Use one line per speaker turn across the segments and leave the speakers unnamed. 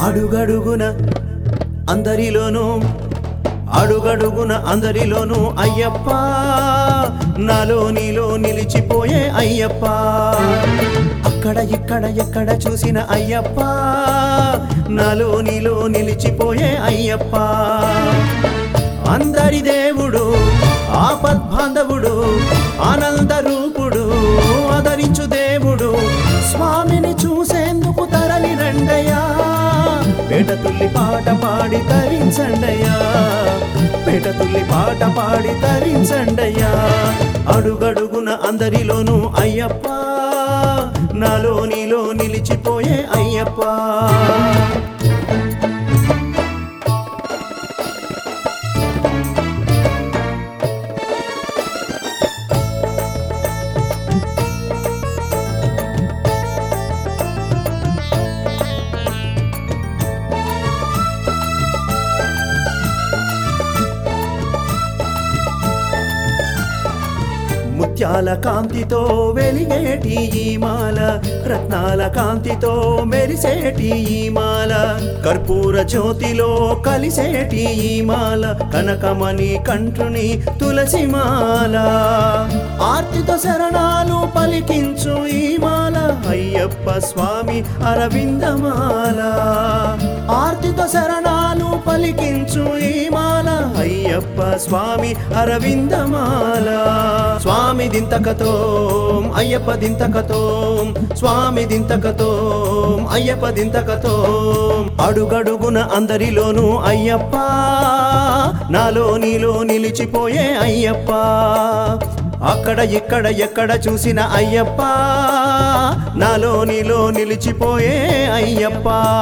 అడుగడుగున అందరిలోనూ అడుగడుగున అందరిలోనూ అయ్యప్ప నాలో నీలో నిలిచిపోయే అయ్యప్ప అక్కడ ఇక్కడ ఎక్కడ చూసిన అయ్యప్ప నాలో నీలో నిలిచిపోయే అయ్యప్ప అందరి దేవుడు ఆపద్బాంధవుడు ఆనంద రూపుడు ఆదరించు దేవుడు స్వామిని చూసేందుకు తరలి రండయ్యా పేటతుల్లి పాట పాడి తరించండయ్యా పేటతుల్లి పాట పాడి తరించండయ్యా అడుగడుగున అందరిలోనూ అయ్యప్ప నాలో నీలో నిలిచిపోయే అయ్యప్ప ముత్యాల కాంతితో వెలిగేటి ఈ మాల రత్నాల కాంతితో మెరిసేటి ఈ మాల కర్పూర జ్యోతిలో కలిసేటి ఈ మాల కనకమణి కంఠుని తులసి మాల ఆర్తితో శరణాలు పలికించు ఈ మాల అయ్యప్ప స్వామి అరవిందమాల ఆర్తితో శరణాలు పలికించు ఈ మాల అయ్యప్ప స్వామి అరవిందమాల స్వామి దింతకతో అయ్యప్ప దింతకతో స్వామి దింతకతో అయ్యప్ప దింతకతో అడుగడుగున అందరిలోనూ అయ్యప్ప నాలో నీలో నిలిచిపోయే అయ్యప్ప అక్కడ ఇక్కడ ఎక్కడ చూసిన అయ్యప్ప నాలో నీలో నిలిచిపోయే అయ్యప్ప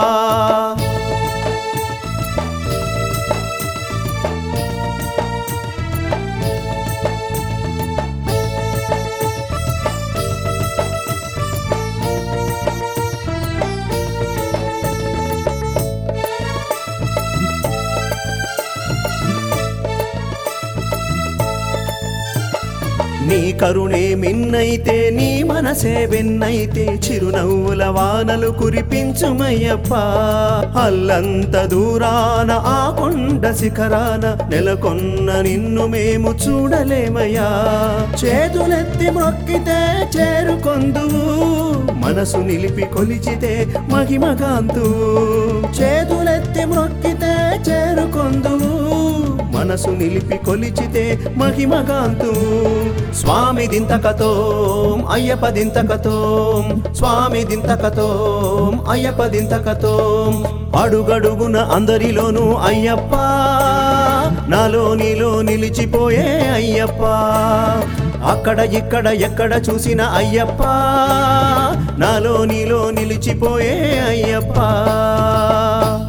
నీ కరుణే మిన్నైతే నీ మనసే వెన్నైతే చిరునవ్వుల వానలు కురిపించుమయ్యప్ప అల్లంత దూరాన ఆ కొండ శిఖరాన నెలకొన్న నిన్ను మేము చూడలేమయ్యా చేతులెత్తి మొక్కితే చేరుకొందువు మనసు నిలిపి కొలిచితే మహిమగాంతు చేతులెత్తి మొక్కితే చేరుకొందువు మనసు నిలిపి కొలిచితే మహిమగాంతు స్వామి దింతకతో అయ్యప్ప దింతకతో స్వామి దింతకతో అయ్యప్ప దింతకతో అడుగడుగున అందరిలోనూ అయ్యప్ప నాలో నీలో నిలిచిపోయే అయ్యప్ప అక్కడ ఇక్కడ ఎక్కడ చూసిన అయ్యప్ప నాలో నీలో నిలిచిపోయే అయ్యప్ప